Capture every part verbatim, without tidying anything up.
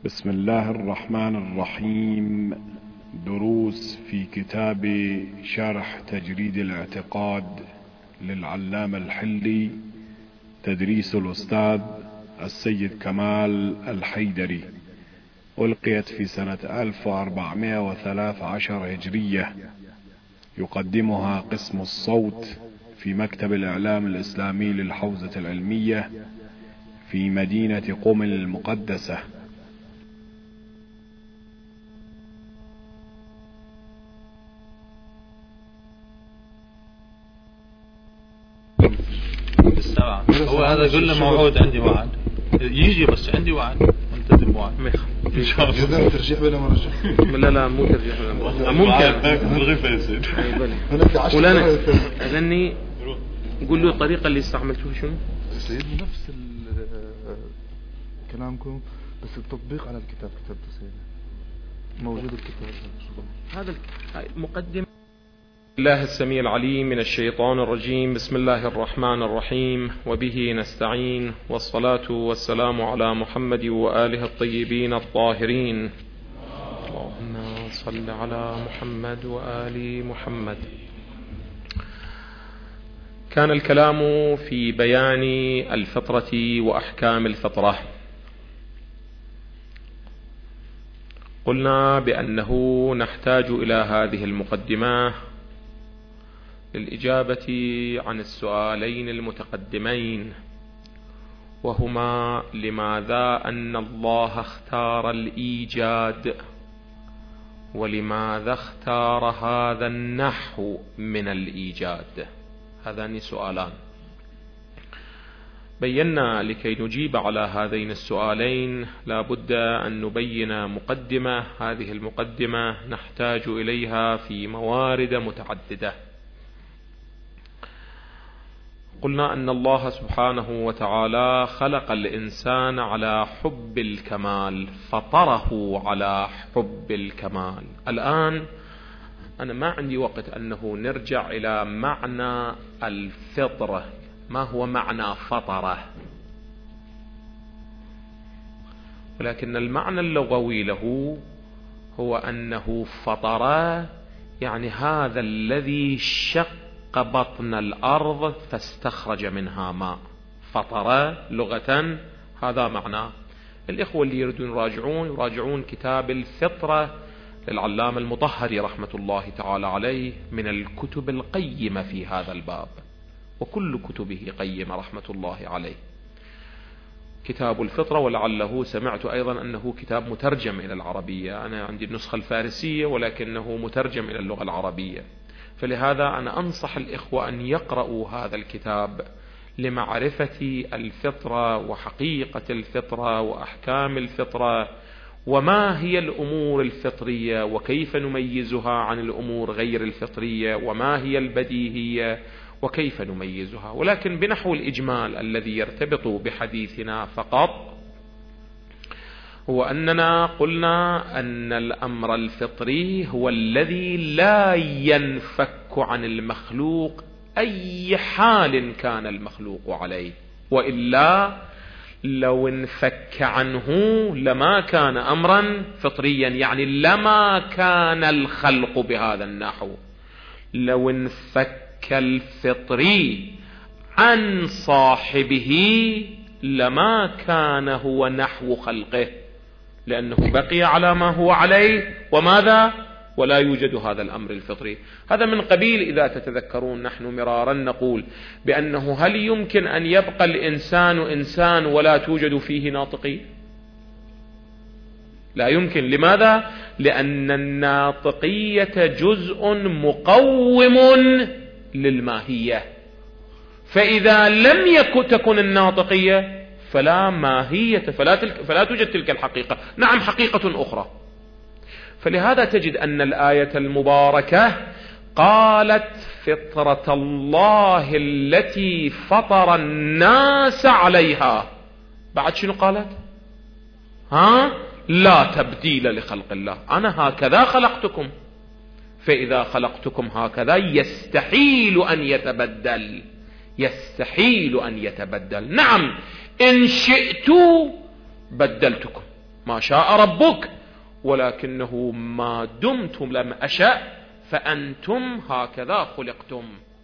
بسم الله الرحمن الرحيم. دروس في كتاب شرح تجريد الاعتقاد للعلامة الحلي، تدريس الأستاذ السيد كمال الحيدري، ألقيت في سنة ألف وأربعمائة وثلاثة عشر هجرية. يقدمها قسم الصوت في مكتب الإعلام الإسلامي للحوزة العلمية في مدينة قم المقدسة. هو هذا قلنا موعود، عندي وعد يجي، بس عندي وعد انتظر موعد ان شاء الله. اذا ترجيح ولا ما رجح؟ لا لا مو ترجيح ولا مرجح، ممكن نلغي فاسد. ولا اذني قول له الطريقه اللي استعملتوها شنو؟ سيدنا نفس كلامكم، بس التطبيق على الكتاب، كتاب سيدنا موجود الكتاب هذا مقدم. الله السميع العليم من الشيطان الرجيم. بسم الله الرحمن الرحيم، وبه نستعين، والصلاة والسلام على محمد وآله الطيبين الطاهرين. اللهم صل على محمد وآل محمد. كان الكلام في بيان الفطرة وأحكام الفطرة. قلنا بأنه نحتاج إلى هذه المقدمة للإجابة عن السؤالين المتقدمين، وهما: لماذا أن الله اختار الإيجاد؟ ولماذا اختار هذا النحو من الإيجاد؟ هذان سؤالان. بينا لكي نجيب على هذين السؤالين لا بد أن نبين مقدمة. هذه المقدمة نحتاج إليها في موارد متعددة. قلنا أن الله سبحانه وتعالى خلق الإنسان على حب الكمال، فطره على حب الكمال. الآن أنا ما عندي وقت أنه نرجع إلى معنى الفطرة. ما هو معنى فطرة؟ ولكن المعنى اللغوي له هو أنه فطر، يعني هذا الذي شق بطن الأرض فاستخرج منها ماء. فطر لغة هذا معناه. الإخوة اللي يريدون يراجعون يراجعون كتاب الفطرة للعلامة المطهري رحمة الله تعالى عليه، من الكتب القيمة في هذا الباب، وكل كتبه قيمة رحمة الله عليه. كتاب الفطرة، ولعله سمعت أيضا أنه كتاب مترجم إلى العربية. أنا عندي النسخة الفارسية ولكنه مترجم إلى اللغة العربية، فلهذا أنا أنصح الإخوة أن يقرأوا هذا الكتاب لمعرفة الفطرة وحقيقة الفطرة وأحكام الفطرة، وما هي الأمور الفطرية، وكيف نميزها عن الأمور غير الفطرية، وما هي البديهية، وكيف نميزها. ولكن بنحو الإجمال الذي يرتبط بحديثنا فقط هو أننا قلنا أن الأمر الفطري هو الذي لا ينفك عن المخلوق أي حال كان المخلوق عليه، وإلا لو انفك عنه لما كان أمرا فطريا، يعني لما كان الخلق بهذا النحو. لو انفك الفطري عن صاحبه لما كان هو نحو خلقه، لأنه بقي على ما هو عليه، وماذا؟ ولا يوجد هذا الأمر الفطري. هذا من قبيل، إذا تتذكرون نحن مرارا نقول بأنه هل يمكن أن يبقى الإنسان إنسان ولا توجد فيه ناطقية؟ لا يمكن. لماذا؟ لأن الناطقية جزء مقوم للماهية، فإذا لم يكن تكن الناطقية فلا ماهية، فلا, تلك فلا توجد تلك الحقيقة. نعم، حقيقة أخرى. فلهذا تجد أن الآية المباركة قالت: فطرة الله التي فطر الناس عليها. بعد شنو قالت؟ ها؟ لا تبديل لخلق الله. أنا هكذا خلقتكم، فإذا خلقتكم هكذا يستحيل أن يتبدل، يستحيل أن يتبدل. نعم، إن شئت بدلتكم، ما شاء ربك، ولكنه ما دمتم لم أشأ فأنتم هكذا خلقتم،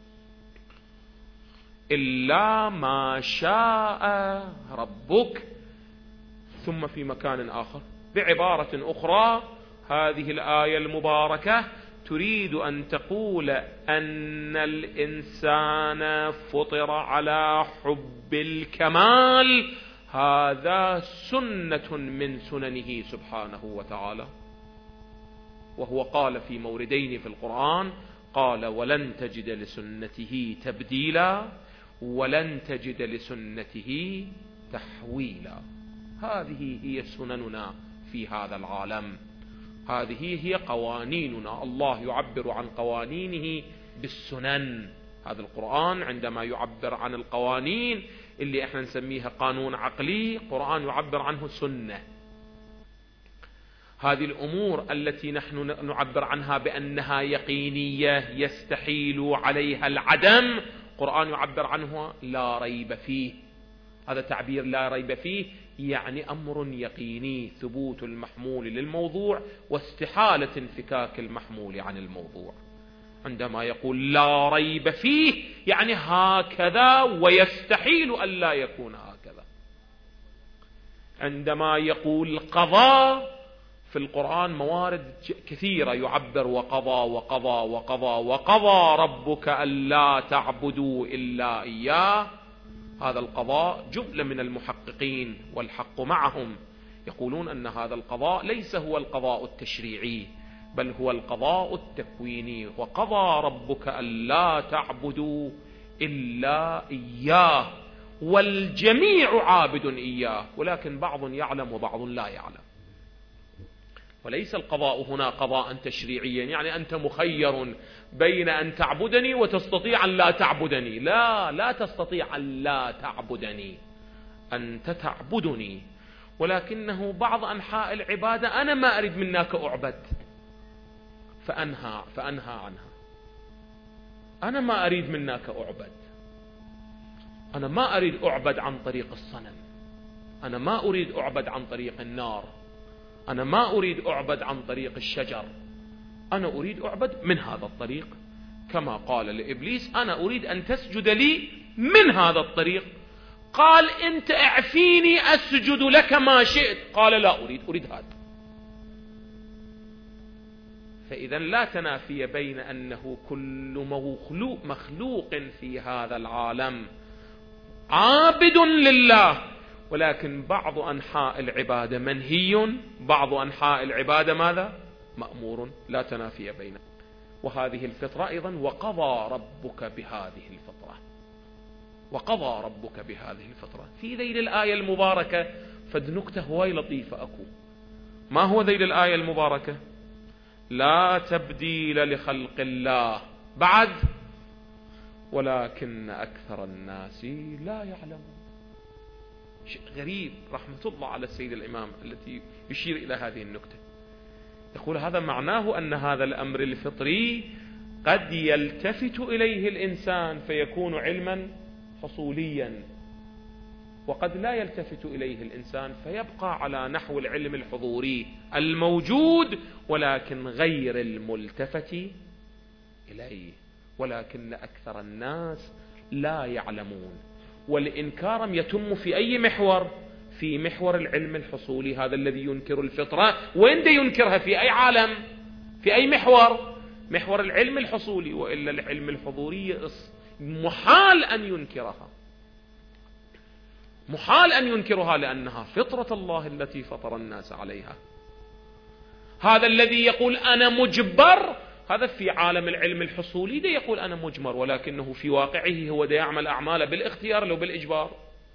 إلا ما شاء ربك. ثم في مكان آخر بعبارة أخرى هذه الآية المباركة تريد أن تقول أن الإنسان فطر على حب الكمال، هذا سنة من سننه سبحانه وتعالى. وهو قال في موردين في القرآن، قال ولن تجد لسنته تبديلا ولن تجد لسنته تحويلا. هذه هي سنننا في هذا العالم، هذه هي قوانيننا. الله يعبر عن قوانينه بالسنن. هذا القرآن عندما يعبر عن القوانين اللي احنا نسميها قانون عقلي، القرآن يعبر عنه سنة. هذه الأمور التي نحن نعبر عنها بأنها يقينية يستحيل عليها العدم، القرآن يعبر عنه لا ريب فيه. هذا تعبير لا ريب فيه يعني أمر يقيني، ثبوت المحمول للموضوع واستحالة انفكاك المحمول عن الموضوع. عندما يقول لا ريب فيه يعني هكذا ويستحيل أن لا يكون هكذا. عندما يقول قضاء، في القرآن موارد كثيرة يعبر وقضى وقضى وقضى وقضى ربك ألا تعبدوا إلا إياه. هذا القضاء جملة من المحققين والحق معهم يقولون أن هذا القضاء ليس هو القضاء التشريعي، بل هو القضاء التكويني. وقضى ربك ألا تعبدوا إلا إياه والجميع عابد إياه، ولكن بعض يعلم وبعض لا يعلم. وليس القضاء هنا قضاء تشريعيا يعني أنت مخير بين أن تعبدني وتستطيع أن لا تعبدني. لا، لا تستطيع أن لا تعبدني، أنت تعبدني، ولكنه بعض أنحاء العبادة أنا ما أريد منك أعبد فأنهى, فأنهى عنها. أنا ما أريد منك أعبد، أنا ما أريد أعبد عن طريق الصنم، أنا ما أريد أعبد عن طريق النار، أنا ما أريد أعبد عن طريق الشجر، أنا أريد أعبد من هذا الطريق. كما قال لإبليس أنا أريد أن تسجد لي من هذا الطريق. قال أنت اعفيني أسجد لك ما شئت، قال لا أريد، أريد هذا. فإذا لا تنافي بين أنه كل مخلوق, مخلوق في هذا العالم عابد لله، ولكن بعض أنحاء العبادة منهي، بعض أنحاء العبادة ماذا؟ مأمور. لا تنافي بينه. وهذه الفطرة أيضا وقضى ربك بهذه الفطرة، وقضى ربك بهذه الفطرة. في ذيل الآية المباركة فد نكتة هواي لطيفة أكو. ما هو ذيل الآية المباركة؟ لا تبديل لخلق الله، بعد ولكن أكثر الناس لا يعلمون. شيء غريب، رحمة الله على السيد الإمام التي يشير إلى هذه النكتة. يقول هذا معناه أن هذا الأمر الفطري قد يلتفت إليه الإنسان فيكون علما حصوليا، وقد لا يلتفت إليه الإنسان فيبقى على نحو العلم الحضوري الموجود ولكن غير الملتفت إليه. ولكن أكثر الناس لا يعلمون. والإنكار يتم في أي محور؟ في محور العلم الحصولي، هذا الذي ينكر الفطرة. وين دي ينكرها؟ في أي عالم؟ في أي محور؟ محور العلم الحصولي. وإلا العلم الحضوري محال أن ينكرها، محال أن ينكرها، لأنها فطرة الله التي فطر الناس عليها. هذا الذي يقول أنا مجبر، هذا في عالم العلم الحصولي ده يقول أنا مجبر، ولكنه في واقعه هو ده يعمل أعماله بالاختيار لو بالإجبار.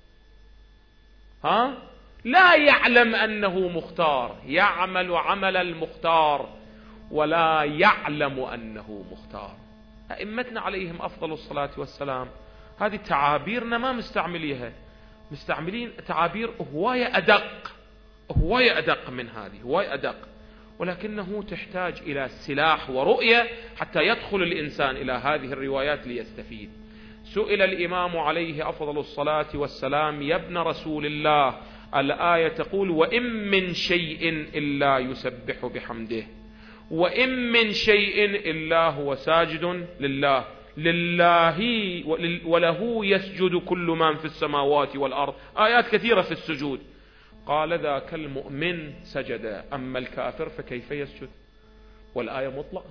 ها؟ لا يعلم أنه مختار، يعمل عمل المختار ولا يعلم أنه مختار. أئمتنا عليهم أفضل الصلاة والسلام هذه تعابيرنا ما مستعمليها، مستعملين تعابير هواية أدق، هواية أدق من هذه، هواية أدق، ولكنه تحتاج إلى سلاح ورؤية حتى يدخل الإنسان إلى هذه الروايات ليستفيد. سئل الإمام عليه أفضل الصلاة والسلام يا ابن رسول الله الآية تقول وإن من شيء إلا يسبح بحمده، وإن من شيء إلا هو ساجد لله، لله وله يسجد كل من في السماوات والأرض، آيات كثيرة في السجود. قال ذاك المؤمن سجد، أما الكافر فكيف يسجد؟ والآية مطلقة.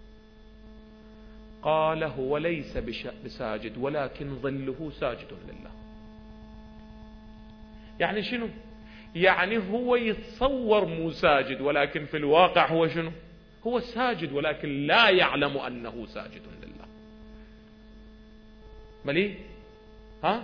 قال هو ليس بساجد ولكن ظله ساجد لله. يعني شنو؟ يعني هو يتصور مو ساجد، ولكن في الواقع هو شنو؟ هو ساجد ولكن لا يعلم أنه ساجد لله. مليه؟ ها؟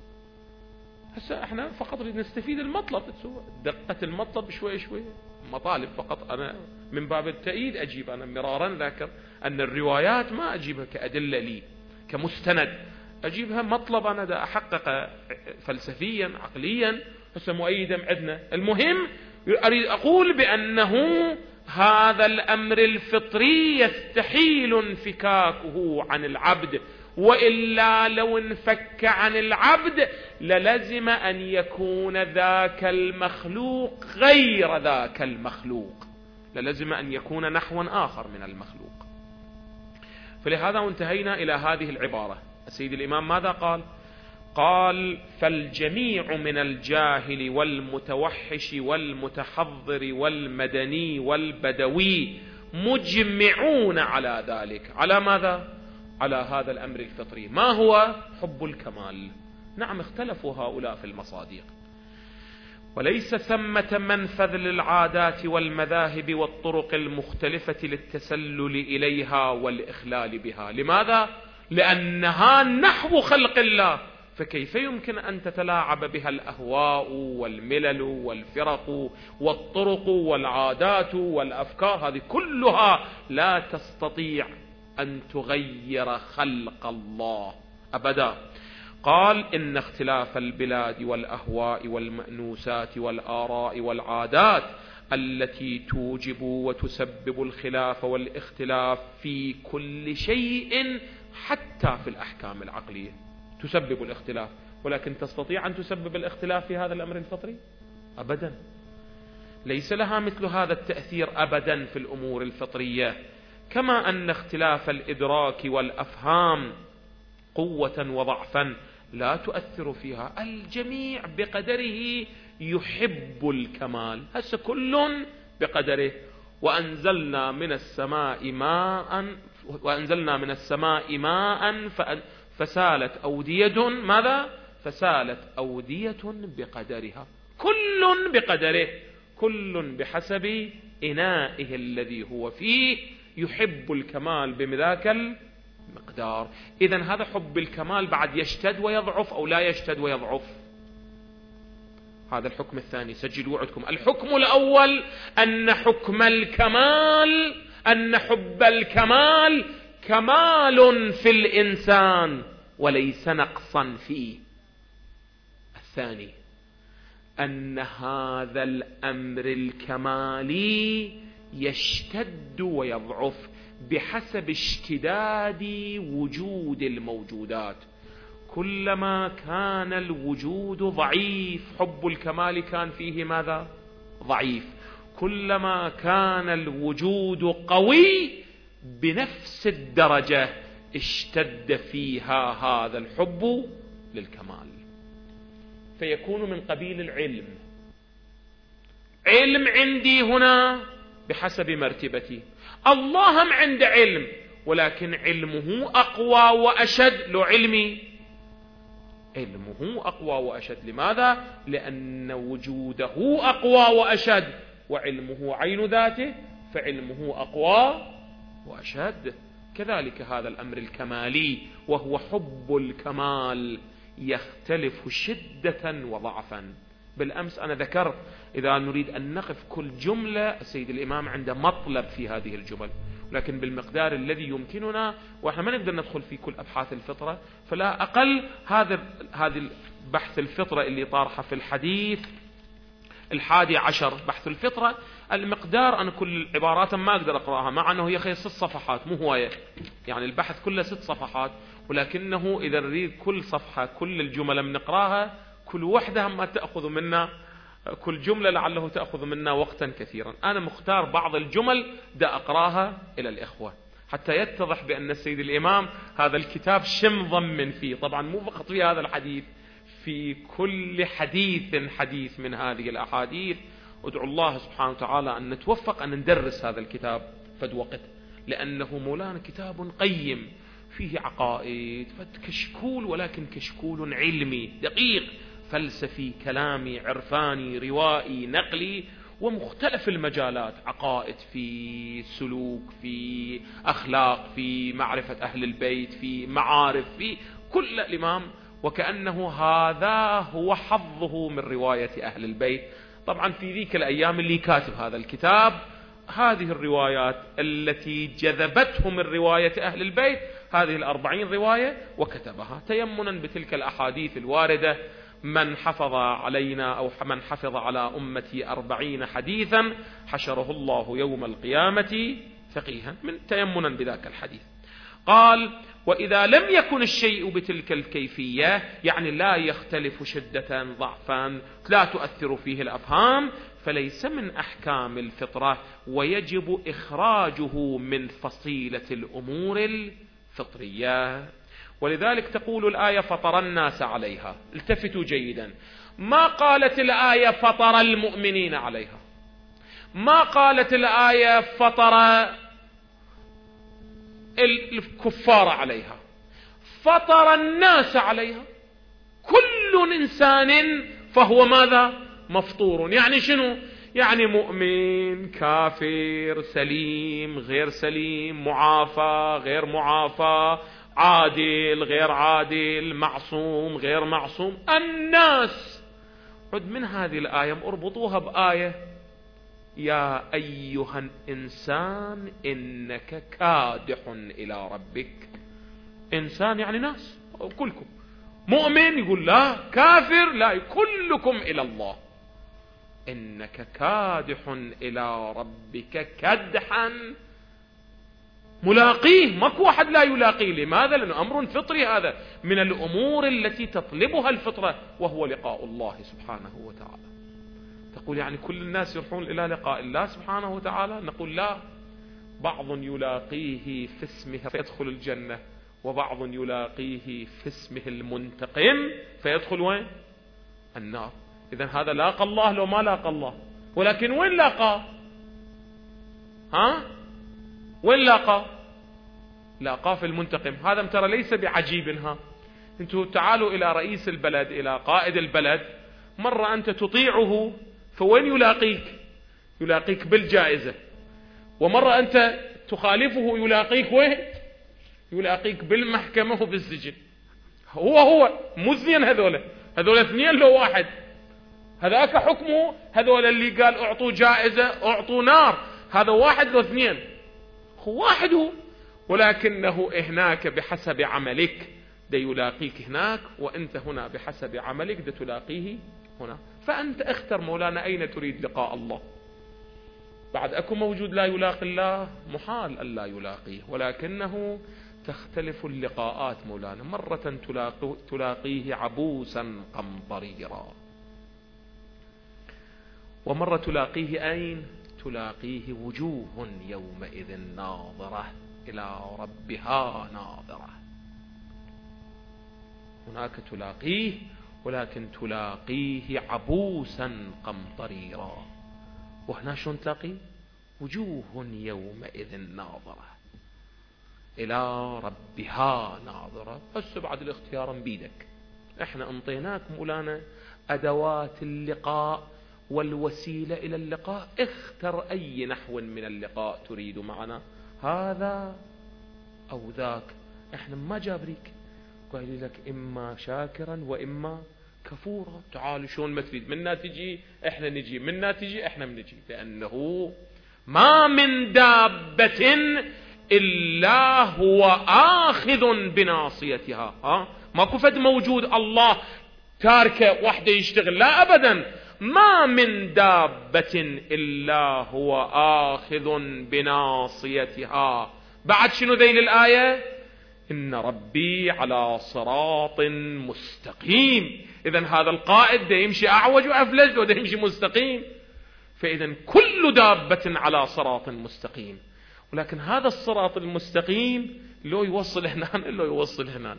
هسه احنا فقط نستفيد المطلب، دقة المطلب شوي شوي، مطالب فقط. أنا من باب التأييد أجيب، أنا مرارا ذاكر أن الروايات ما أجيبها كأدلة لي كمستند، أجيبها مطلب أنا دا أحقق فلسفيا عقليا، هسه مؤيدا عندنا. المهم أريد أقول بأنه هذا الأمر الفطري يستحيل انفكاكه عن العبد، وإلا لو انفك عن العبد للزم أن يكون ذاك المخلوق غير ذاك المخلوق، للزم أن يكون نحوا آخر من المخلوق. فلهذا انتهينا إلى هذه العبارة. السيد الإمام ماذا قال؟ قال فالجميع من الجاهل والمتوحش والمتحضر والمدني والبدوي مجمعون على ذلك. على ماذا؟ على هذا الأمر الفطري. ما هو؟ حب الكمال. نعم اختلفوا هؤلاء في المصادق، وليس ثمة منفذ للعادات والمذاهب والطرق المختلفة للتسلل إليها والإخلال بها. لماذا؟ لأنها نحو خلق الله، فكيف يمكن أن تتلاعب بها الأهواء والملل والفرق والطرق والعادات والأفكار؟ هذه كلها لا تستطيع أن تغير خلق الله أبدا. قال إن اختلاف البلاد والأهواء والمأنوسات والآراء والعادات التي توجب وتسبب الخلاف والاختلاف في كل شيء حتى في الأحكام العقلية تسبب الاختلاف، ولكن تستطيع أن تسبب الاختلاف في هذا الأمر الفطري؟ أبدا، ليس لها مثل هذا التأثير أبدا في الأمور الفطرية. كما أن اختلاف الإدراك والأفهام قوة وضعفا لا تؤثر فيها. الجميع بقدره يحب الكمال، هسه كل بقدره. وأنزلنا من السماء ماء وأنزلنا من السماء ماء فسالت أودية ماذا؟ فسالت أودية بقدرها. كل بقدره، كل بحسب إنائه الذي هو فيه يحب الكمال بذاك المقدار. إذن هذا حب الكمال بعد يشتد ويضعف أو لا يشتد ويضعف؟ هذا الحكم الثاني. سجلوا عندكم الحكم الأول أن حكم الكمال، أن حب الكمال كمال في الإنسان وليس نقصا فيه. الثاني أن هذا الأمر الكمالي يشتد ويضعف بحسب اشتداد وجود الموجودات. كلما كان الوجود ضعيف حب الكمال كان فيه ماذا؟ ضعيف. كلما كان الوجود قوي بنفس الدرجة اشتد فيها هذا الحب للكمال، فيكون من قبيل العلم. علم عندي هنا بحسب مرتبتي، الله هم عنده علم، ولكن علمه أقوى وأشد. لو علمي علمه أقوى وأشد. لماذا؟ لأن وجوده أقوى وأشد، وعلمه عين ذاته، فعلمه أقوى وأشد. كذلك هذا الأمر الكمالي وهو حب الكمال يختلف شدة وضعفا. بالأمس أنا ذكرت إذا نريد أن نقف كل جملة السيد الإمام عنده مطلب في هذه الجمل، لكن بالمقدار الذي يمكننا، وإحنا ما نقدر ندخل في كل أبحاث الفطرة، فلا أقل هذا هذه البحث الفطرة اللي طارحة في الحديث الحادي عشر، بحث الفطرة، المقدار أنا كل عبارات ما أقدر أقرأها، مع أنه هي خير ست صفحات مو هواية، يعني البحث كله ست صفحات، ولكنه إذا نريد كل صفحة كل الجمل بنقراها كل وحدة ما تأخذ منا كل جملة لعله تأخذ منا وقتا كثيرا. أنا مختار بعض الجمل دا أقراها إلى الإخوة حتى يتضح بأن السيد الإمام هذا الكتاب شم ضمن فيه، طبعا مو فقط في هذا الحديث، في كل حديث حديث من هذه الأحاديث. أدعو الله سبحانه وتعالى أن نتوفق أن ندرس هذا الكتاب فد وقت، لأنه مولانا كتاب قيم فيه عقائد كشكول، ولكن كشكول علمي دقيق فلسفي كلامي عرفاني روائي نقلي، ومختلف المجالات، عقائد في سلوك في أخلاق في معرفة أهل البيت في معارف في كل الإمام، وكأنه هذا هو حظه من رواية أهل البيت. طبعا في ذيك الأيام اللي كاتب هذا الكتاب هذه الروايات التي جذبته من رواية أهل البيت هذه الأربعين رواية وكتبها تيمنا بتلك الأحاديث الواردة. من حفظ علينا أو من حفظ على أمتي أربعين حديثا حشره الله يوم القيامة فقيها، من تيمنا بذاك الحديث. قال: وإذا لم يكن الشيء بتلك الكيفية، يعني لا يختلف شدة ضعفا لا تؤثر فيه الأفهام، فليس من أحكام الفطرة ويجب إخراجه من فصيلة الأمور الفطرية. ولذلك تقول الآية: فطر الناس عليها. التفتوا جيدا، ما قالت الآية فطر المؤمنين عليها، ما قالت الآية فطر الكفار عليها، فطر الناس عليها. كل إنسان فهو ماذا؟ مفطور. يعني شنو؟ يعني مؤمن كافر سليم غير سليم، معافى غير معافى، عادل غير عادل، معصوم غير معصوم، الناس. عد من هذه الآية اربطوها بآية: يا أيها الإنسان إنك كادح إلى ربك. إنسان يعني ناس، كلكم. مؤمن يقول لا، كافر لا، كلكم إلى الله. إنك كادح إلى ربك كدحا ملاقيه. ماكو واحد لا يلاقيه. لماذا؟ لأنه أمر فطري، هذا من الأمور التي تطلبها الفطرة، وهو لقاء الله سبحانه وتعالى. تقول يعني كل الناس يروحون إلى لقاء الله سبحانه وتعالى؟ نقول لا، بعض يلاقيه في اسمه فيدخل الجنة، وبعض يلاقيه في اسمه المنتقم فيدخل وين؟ النار. إذن هذا لاقى الله لو ما لاقى الله، ولكن وين لاقى؟ ها؟ وين لاقى؟ لاقى في المنتقم. هذا ترى ليس بعجيب. ها انتوا تعالوا إلى رئيس البلد، إلى قائد البلد، مرة أنت تطيعه فوين يلاقيك؟ يلاقيك بالجائزة. ومرة أنت تخالفه يلاقيك وين؟ يلاقيك بالمحكمة وبالسجن. هو هو مزين. هذول هذول اثنين لو واحد. هذاك حكمه، هذول اللي قال اعطوا جائزة اعطوا نار، هذا واحد لو اثنين. هو واحد هو، ولكنه هناك بحسب عملك دا يلاقيك هناك، وانت هنا بحسب عملك دا تلاقيه هنا. فأنت اختر مولانا أين تريد لقاء الله. بعد أكو موجود لا يلاقي الله، محال أن لا يلاقيه، ولكنه تختلف اللقاءات مولانا. مرة تلاقيه عبوسا قمطريرا، ومرة تلاقيه أين؟ تلاقيه وجوه يومئذ ناظرة إلى ربها ناظرة. هناك تلاقيه، ولكن تلاقيه عبوسا قمطريرا. وهنا شلون تلاقيه؟ وجوه يومئذ ناظرة إلى ربها ناظرة. بس بعد الاختيار بيدك. احنا انطيناك مولانا أدوات اللقاء والوسيلة إلى اللقاء، اختر أي نحو من اللقاء تريد معنا، هذا أو ذاك. احنا ما جابريك، قايل لك إما شاكرا وإما كفورا. تعال شلون ما تريد، منا تجي احنا نجي، منا تجي احنا بنجي، لأنه ما من دابة إلا هو آخذ بناصيتها. ها ماكو فد موجود الله تاركه وحده يشتغل، لا أبدا. ما من دابة إلا هو آخذ بناصيتها. بعد شنو ذيل الآية؟ إن ربي على صراط مستقيم. إذن هذا القائد ده يمشي أعوج وأفلج وده يمشي مستقيم. فإذن كل دابة على صراط مستقيم، ولكن هذا الصراط المستقيم لو يوصل هنا لو يوصل هنا.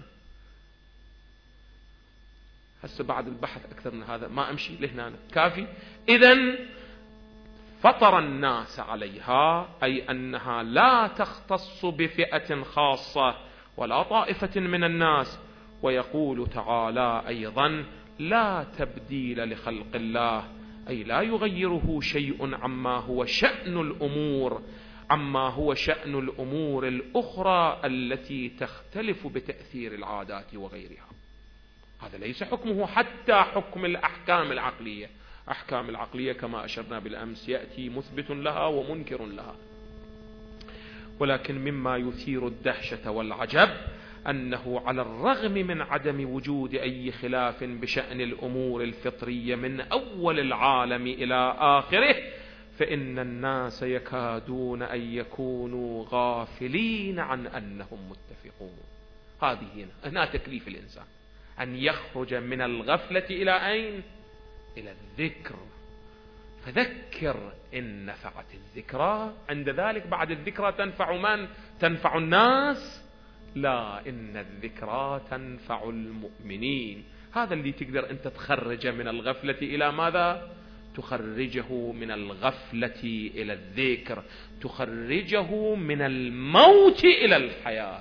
هسه بعد البحث أكثر من هذا ما أمشي لهنا كافي. إذن فطر الناس عليها، أي أنها لا تختص بفئة خاصة ولا طائفة من الناس. ويقول تعالى أيضا: لا تبديل لخلق الله، أي لا يغيره شيء عما هو شأن الأمور عما هو شأن الأمور الأخرى التي تختلف بتأثير العادات وغيرها. هذا ليس حكمه حتى حكم الأحكام العقلية. أحكام العقلية كما أشرنا بالأمس يأتي مثبت لها ومنكر لها. ولكن مما يثير الدهشة والعجب أنه على الرغم من عدم وجود أي خلاف بشأن الأمور الفطرية من أول العالم إلى آخره، فإن الناس يكادون أن يكونوا غافلين عن أنهم متفقون. هذه هنا, هنا تكليف الإنسان أن يخرج من الغفلة إلى أين؟ إلى الذكر. فذكر إن نفعت الذكرى. عند ذلك بعد الذكرى تنفع من؟ تنفع الناس؟ لا، إن الذكرى تنفع المؤمنين. هذا اللي تقدر أنت تخرج من الغفلة إلى ماذا؟ تخرجه من الغفلة إلى الذكر، تخرجه من الموت إلى الحياة.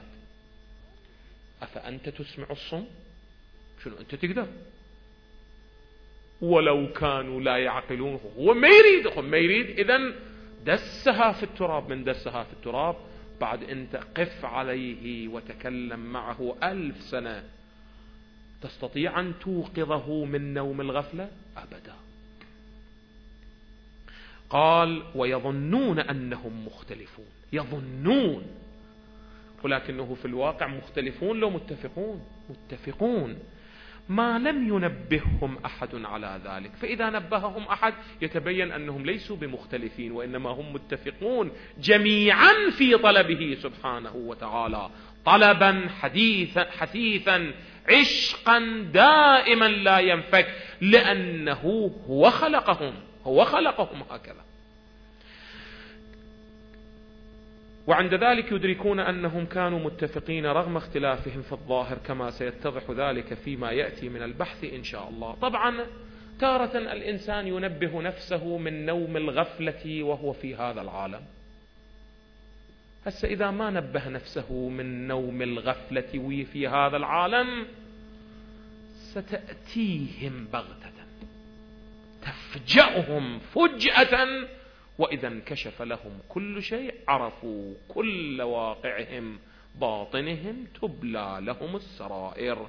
أفأنت تسمع الصم؟ شنو أنت تقدر؟ ولو كانوا لا يعقلون. هو ما يريد هو ما يريد إذن دسها في التراب. من دسها في التراب بعد أنت قف عليه وتكلم معه ألف سنة، تستطيع أن توقظه من نوم الغفلة؟ أبدا. قال: ويظنون أنهم مختلفون. يظنون، ولكنه في الواقع مختلفون لو متفقون. متفقون ما لم ينبههم أحد على ذلك. فإذا نبههم أحد يتبين أنهم ليسوا بمختلفين، وإنما هم متفقون جميعا في طلبه سبحانه وتعالى، طلبا حديثا حثيثا عشقا دائما لا ينفك، لأنه هو خلقهم هو خلقهم هكذا. وعند ذلك يدركون أنهم كانوا متفقين رغم اختلافهم في الظاهر، كما سيتضح ذلك فيما يأتي من البحث إن شاء الله. طبعا تارة الإنسان ينبه نفسه من نوم الغفلة وهو في هذا العالم. هسه إذا ما نبه نفسه من نوم الغفلة وفي هذا العالم ستأتيهم بغتة تفجأهم فجأة، وإذا انكشف لهم كل شيء عرفوا كل واقعهم باطنهم تبلى لهم السرائر.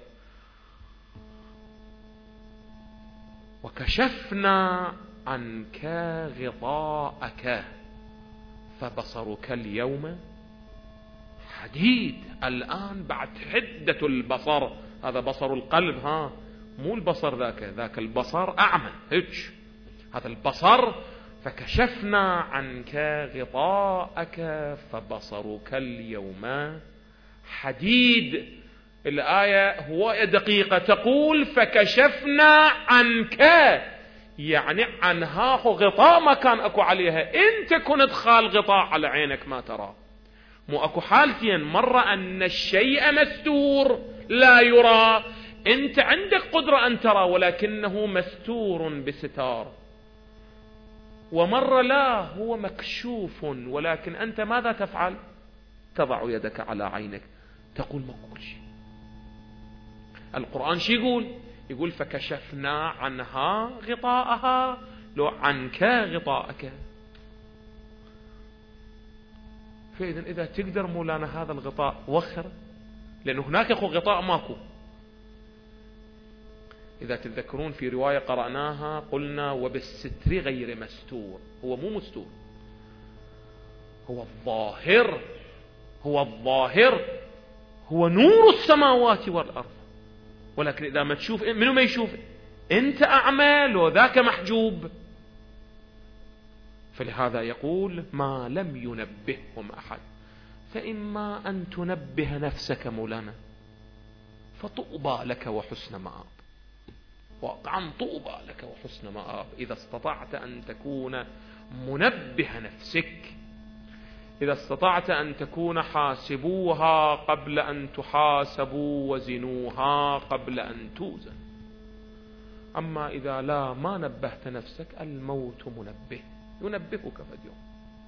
وكشفنا عنك غطاءك فبصرك اليوم حديد. الآن بعد حدة البصر، هذا بصر القلب، ها مو البصر ذاك ذاك البصر أعمى هيك، هذا البصر. فكشفنا عنك غطاءك فبصرك اليوم حديد. الآية هو دقيقة تقول فكشفنا عنك، يعني عنها غطاء ما كان أكو عليها. أنت كنت خال غطاء على عينك ما ترى. مو أكو حالتين، مرة أن الشيء مستور لا يرى، أنت عندك قدرة أن ترى ولكنه مستور بستار. ومرة لا، هو مكشوف ولكن أنت ماذا تفعل؟ تضع يدك على عينك تقول ما كل شيء. القرآن شي يقول؟ يقول فكشفنا عنها غطاءها، لو عنك غطاءك. فإذا إذا تقدر مولانا هذا الغطاء وخر، لأنه هناك أخو غطاء ماكو. إذا تتذكرون في رواية قرأناها قلنا وبالستر غير مستور. هو مو مستور، هو الظاهر، هو الظاهر، هو نور السماوات والأرض. ولكن إذا ما تشوف منو ما يشوف؟ أنت أعمى لو ذاك محجوب. فلهذا يقول ما لم ينبههم أحد. فإما أن تنبه نفسك مولانا فطوبى لك وحسن مآب. واقعا طوبى لك وحسن مآب. إذا استطعت أن تكون منبه نفسك، إذا استطعت أن تكون حاسبوها قبل أن تحاسبوا وزنوها قبل أن توزن. أما إذا لا ما نبهت نفسك، الموت منبه ينبهك في اليوم،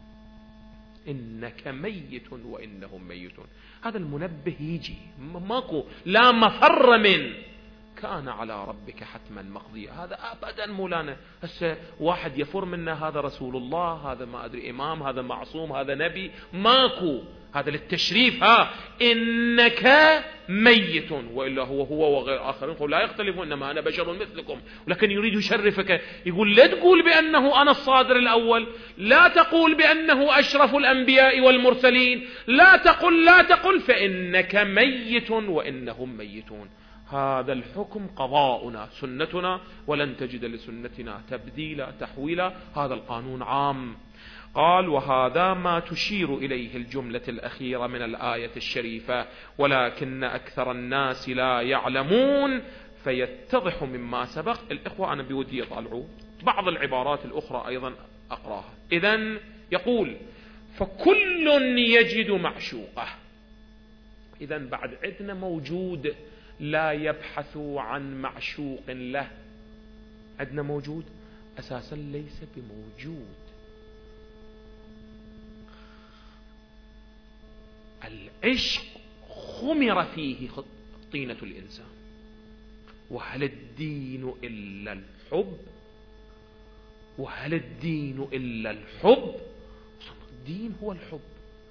إنك ميت وإنهم ميتون. هذا المنبه يجي، ماكو لا مفر من، كان على ربك حتما مقضيا. هذا أبدا مولانا هسه واحد يفر منا، هذا رسول الله، هذا ما أدري إمام، هذا معصوم، هذا نبي، ماكو. هذا للتشريف، ها إنك ميت، وإلا هو هو وغير آخرين لا يختلفون، إنما أنا بشر مثلكم. ولكن يريد يشرفك، يقول لا تقول بأنه أنا الصادر الأول، لا تقول بأنه أشرف الأنبياء والمرسلين، لا تقل لا تقل فإنك ميت وإنهم ميتون. هذا الحكم قضاؤنا سنتنا، ولن تجد لسنتنا تبديلا تحويلا. هذا القانون عام. قال: وهذا ما تشير إليه الجملة الأخيرة من الآية الشريفة، ولكن أكثر الناس لا يعلمون، فيتضح مما سبق. الإخوة أنا بودي يطالعوا بعض العبارات الأخرى أيضا أقراها. إذن يقول: فكل يجد معشوقه. إذن بعد عندنا موجود لا يبحث عن معشوق له، عندنا موجود أساسا ليس بموجود. العشق خمر فيه طينة الإنسان، وهل الدين إلا الحب؟ وهل الدين إلا الحب؟ الدين هو الحب.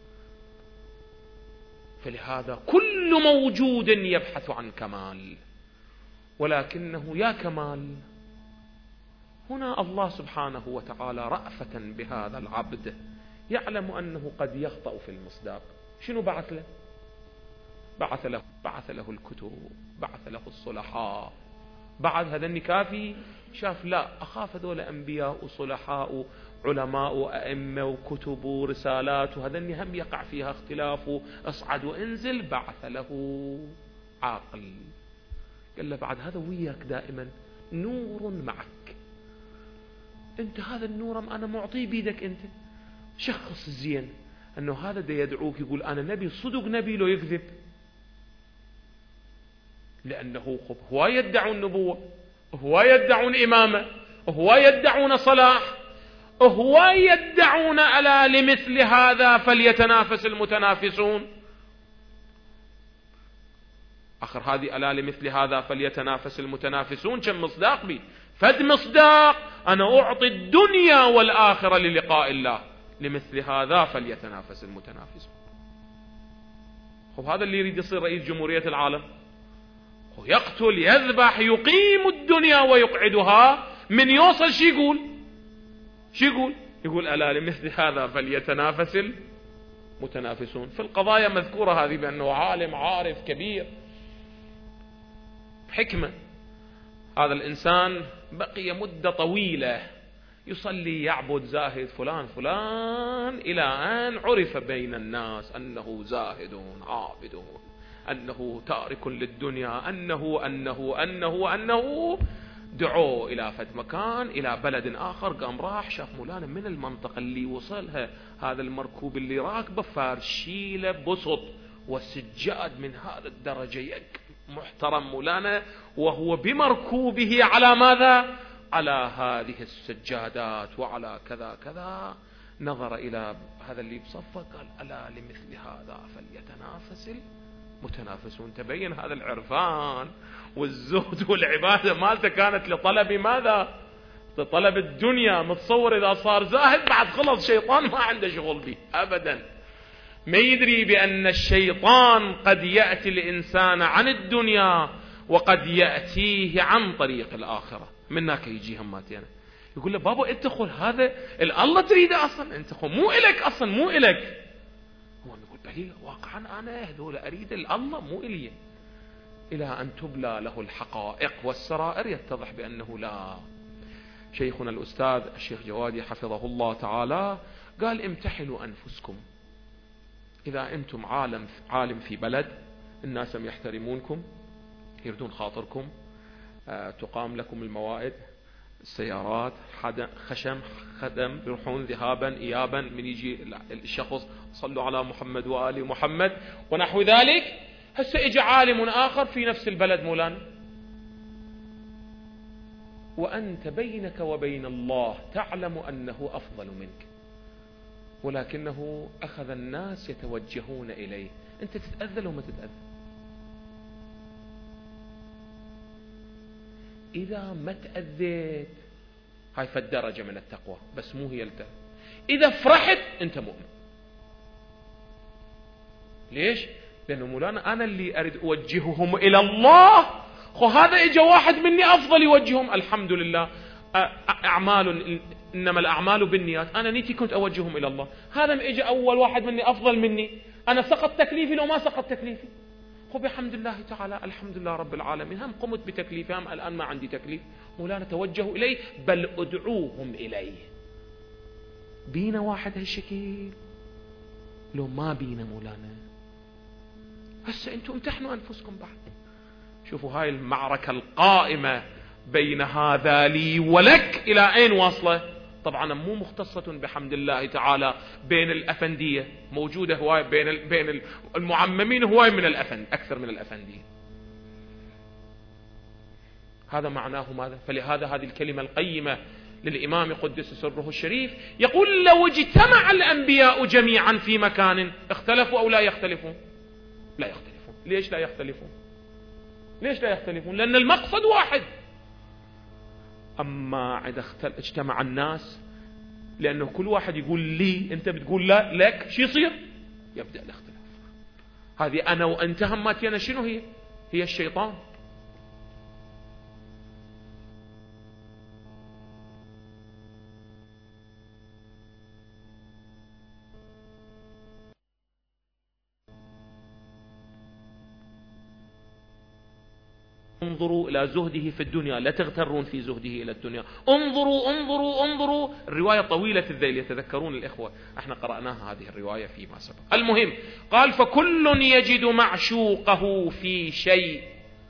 فلهذا كل موجود يبحث عن كمال، ولكنه يا كمال هنا الله سبحانه وتعالى رأفة بهذا العبد يعلم أنه قد يخطأ في المصداق. شنو بعث له؟ بعث له بعث له الكتب، بعث له الصلحاء. بعد هذا النكافي شاف لا أخاف هذول أنبياء وصلحاء علماء وأئمة وكتب ورسالات، وهذا هم يقع فيها اختلاف، اصعد وانزل. بعث له عاقل، قال له بعد هذا وياك دائما نور معك، انت هذا النور أنا معطيه بيدك، انت شخص زين أنه هذا دا يدعوك يقول أنا نبي، صدق نبي لو يكذب، لأنه هو يدعون النبوة، هو يدعون إمامة، هو يدعون صلاح، هو يدعون ألا لمثل هذا فليتنافس المتنافسون. آخر هذه ألا لمثل هذا فليتنافس المتنافسون كم مصداق بي؟ فد مصداق أنا أعطي الدنيا والآخرة للقاء الله، لمثل هذا فليتنافس المتنافسون. خب هذا اللي يريد يصير رئيس جمهورية العالم، يقتل يذبح يقيم الدنيا ويقعدها، من يوصل شي يقول شي يقول يقول ألا لمثل هذا فليتنافس المتنافسون. في القضايا مذكورة هذه بأنه عالم عارف كبير حكمة. هذا الإنسان بقي مدة طويلة يصلي يعبد زاهد فلان فلان، إلى أن عرف بين الناس أنه زاهد عابد، أنه تارك للدنيا، أنه أنه أنه أنه دعوه إلى فد مكان، إلى بلد آخر. قام راح شاف مولانا من المنطقة اللي وصلها هذا المركوب اللي راكبه فارشيله بسط وسجاد من هذا الدرجة محترم مولانا، وهو بمركوبه على ماذا؟ على هذه السجادات وعلى كذا كذا. نظر إلى هذا اللي بصفه قال ألا لمثل هذا فليتنافس المتنافسون. تبين هذا العرفان والزهد والعبادة مالته كانت لطلب ماذا؟ لطلب الدنيا. متصور إذا صار زاهد بعد خلص شيطان ما عنده شغل به أبدا، ما يدري بأن الشيطان قد يأتي الإنسان عن الدنيا وقد يأتيه عن طريق الآخرة. منك يجي هماتينا يقول له بابا ادخل هذا الله تريده أصلا، انت مو إلك أصلا، مو إلك. هو يقول بلي واقعا أنا هذول أريد الله مو إلي. إلى أن تبلى له الحقائق والسرائر يتضح بأنه لا. شيخنا الأستاذ الشيخ جوادي حفظه الله تعالى قال امتحنوا أنفسكم. إذا أنتم عالم عالم في بلد الناس يحترمونكم يردون خاطركم، تقام لكم الموائد، السيارات، خشم خدم، يروحون ذهابا إيابا، من يجي الشخص صلوا على محمد وآل محمد ونحو ذلك. هسه اجى عالم آخر في نفس البلد مولانا، وأنت بينك وبين الله تعلم أنه أفضل منك، ولكنه أخذ الناس يتوجهون إليه، أنت تتأذى لو ما تتأذى؟ إذا ما تأذيت هاي فالدرجة من التقوى، بس مو هي التقوى. إذا فرحت أنت مؤمن. ليش؟ لأنه مولانا أنا اللي أريد أوجههم إلى الله، خو هذا إجا واحد مني أفضل يوجههم، الحمد لله. أعمال إنما الأعمال بالنيات، أنا نيتي كنت أوجههم إلى الله، هذا إجا أول واحد مني أفضل مني، أنا سقط تكليفي لو ما سقط تكليفي، خو بحمد الله تعالى الحمد لله رب العالمين، هم قمت بتكليفي، هم الآن ما عندي تكليف، مولانا توجهوا إليه بل أدعوهم إليه. بينا واحد هالشكل لو ما بينا مولانا؟ هسه أنتم امتحنوا أنفسكم بعد، شوفوا هاي المعركة القائمة بين هذا لي ولك إلى أين واصلة. طبعا مو مختصة بحمد الله تعالى بين الأفندية، موجودة هواي بين بين المعممين، هواي من الأفند، أكثر من الأفندية. هذا معناه ماذا؟ فلهذا هذه الكلمة القيمة للإمام قدس سره الشريف يقول لو اجتمع الأنبياء جميعا في مكان اختلفوا أو لا يختلفون؟ لا يختلفون. ليش لا يختلفون؟ ليش لا يختلفون؟ لأن المقصد واحد. أما إذا اجتمع الناس، لأنه كل واحد يقول لي، أنت بتقول لا لك، شو يصير؟ يبدأ الاختلاف. هذه أنا وأنت هماتينا شنو هي؟ هي الشيطان. انظروا إلى زهده في الدنيا، لا تغترون في زهده إلى الدنيا. انظروا انظروا انظروا. الرواية طويلة الذيل، يتذكرون الإخوة احنا قرأناها هذه الرواية فيما سبق. المهم قال فكل يجد معشوقه في شيء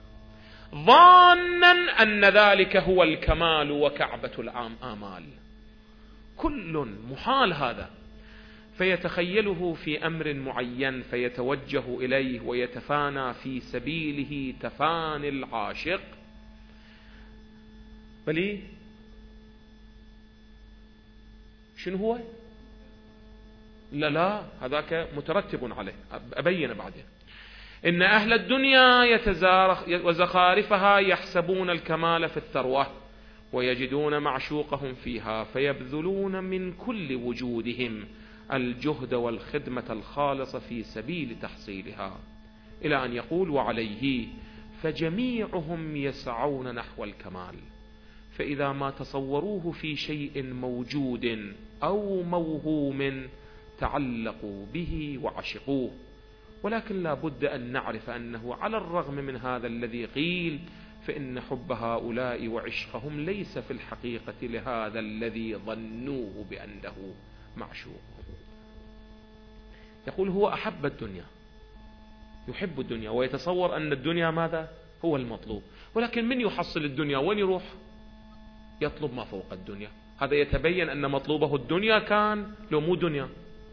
ظانا أن ذلك هو الكمال وكعبة الآمال. كل محال هذا، فيتخيله في أمر معين فيتوجه إليه ويتفانى في سبيله تفاني العاشق. بلي شنو هو؟ لا لا هذاك مترتب عليه، أبين بعدين. إن أهل الدنيا يتزارخ وزخارفها يحسبون الكمال في الثروة ويجدون معشوقهم فيها فيبذلون من كل وجودهم الجهد والخدمة الخالصة في سبيل تحصيلها، إلى أن يقول وعليه فجميعهم يسعون نحو الكمال، فإذا ما تصوروه في شيء موجود أو موهوم تعلقوا به وعشقوه. ولكن لا بد أن نعرف أنه على الرغم من هذا الذي قيل فإن حب هؤلاء وعشقهم ليس في الحقيقة لهذا الذي ظنوه بأنه معشوق. يقول هو أحب الدنيا، يحب الدنيا ويتصور أن الدنيا ماذا؟ هو المطلوب. ولكن من يحصل الدنيا وين يروح؟ يطلب ما فوق الدنيا. هذا يتبين أن مطلوبه الدنيا كان لو مو دنيا.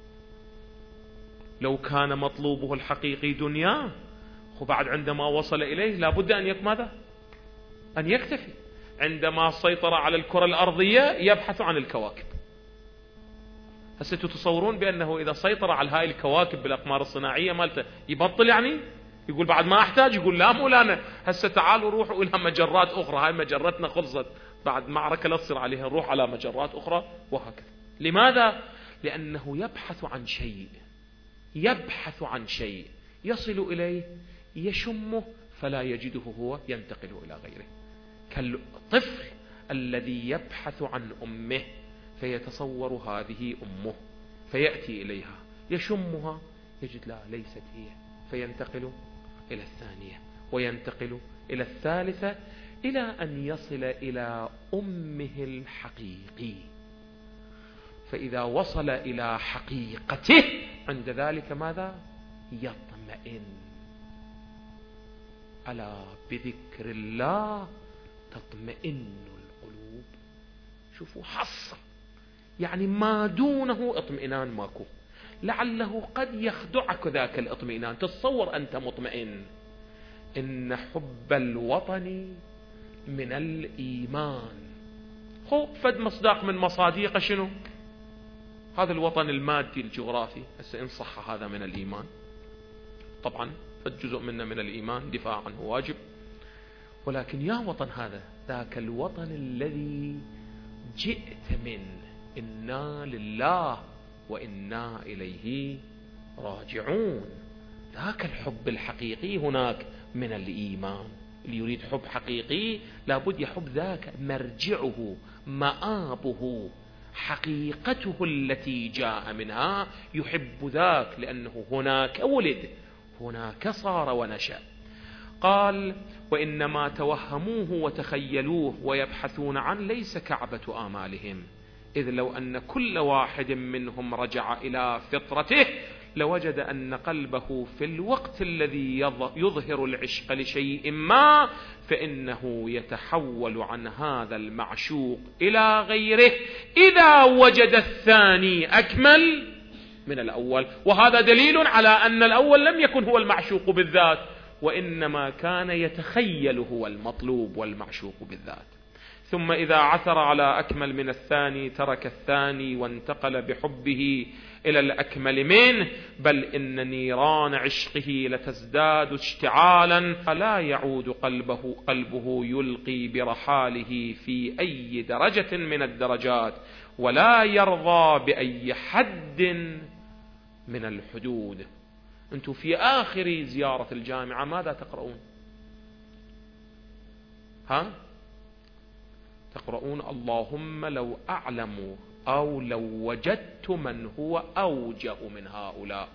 لو كان مطلوبه الحقيقي دنيا، وبعد عندما وصل إليه لابد أن يك ماذا؟ أن يكتفي. عندما سيطر على الكرة الأرضية يبحث عن الكواكب. هسه تتصورون بأنه إذا سيطر على هاي الكواكب بالأقمار الصناعية مالته يبطل يعني؟ يقول بعد ما أحتاج؟ يقول لا مولانا هسه تعالوا روحوا إلى مجرات أخرى، هاي مجرتنا خلصت، بعد معركة لا تصير عليها نروح على مجرات أخرى وهكذا. لماذا؟ لأنه يبحث عن شيء، يبحث عن شيء يصل إليه يشمه فلا يجده هو، ينتقل إلى غيره. كالطفل الذي يبحث عن أمه فيتصور هذه أمه فيأتي إليها يشمها يجد لا ليست هي، فينتقل إلى الثانية وينتقل إلى الثالثة إلى أن يصل إلى أمه الحقيقي. فإذا وصل إلى حقيقته عند ذلك ماذا؟ يطمئن. ألا بذكر الله تطمئن القلوب. شوفوا حصر، يعني ما دونه اطمئنان ماكو. لعله قد يخدعك ذاك الاطمئنان، تتصور أنت مطمئن. إن حب الوطن من الإيمان. هو فد مصداق من مصاديق شنو؟ هذا الوطن المادي الجغرافي. هسه إن صح هذا من الإيمان، طبعا فد جزء منه من الإيمان، دفاع عنه واجب. ولكن يا وطن هذا، ذاك الوطن الذي جئت منه، إنا لله وإنا إليه راجعون. ذاك الحب الحقيقي هناك من الإيمان. اللي يريد حب حقيقي لابد يحب ذاك، مرجعه، مآبه، حقيقته التي جاء منها، يحب ذاك لأنه هناك ولد، هناك صار ونشأ. قال: وإنما توهموه وتخيلوه ويبحثون عن ليس كعبة آمالهم، إذ لو أن كل واحد منهم رجع إلى فطرته لوجد أن قلبه في الوقت الذي يظهر العشق لشيء ما فإنه يتحول عن هذا المعشوق إلى غيره إذا وجد الثاني أكمل من الأول. وهذا دليل على أن الأول لم يكن هو المعشوق بالذات، وإنما كان يتخيل هو المطلوب والمعشوق بالذات. ثم إذا عثر على أكمل من الثاني ترك الثاني وانتقل بحبه إلى الأكمل منه، بل إن نيران عشقه لتزداد اشتعالا، فلا يعود قلبه, قلبه يلقي برحاله في أي درجة من الدرجات، ولا يرضى بأي حد من الحدود. أنتم في آخر زيارة الجامعة ماذا تقرؤون؟ ها؟ تقرؤون: اللهم لو أعلم أو لو وجدت من هو أوجه من هؤلاء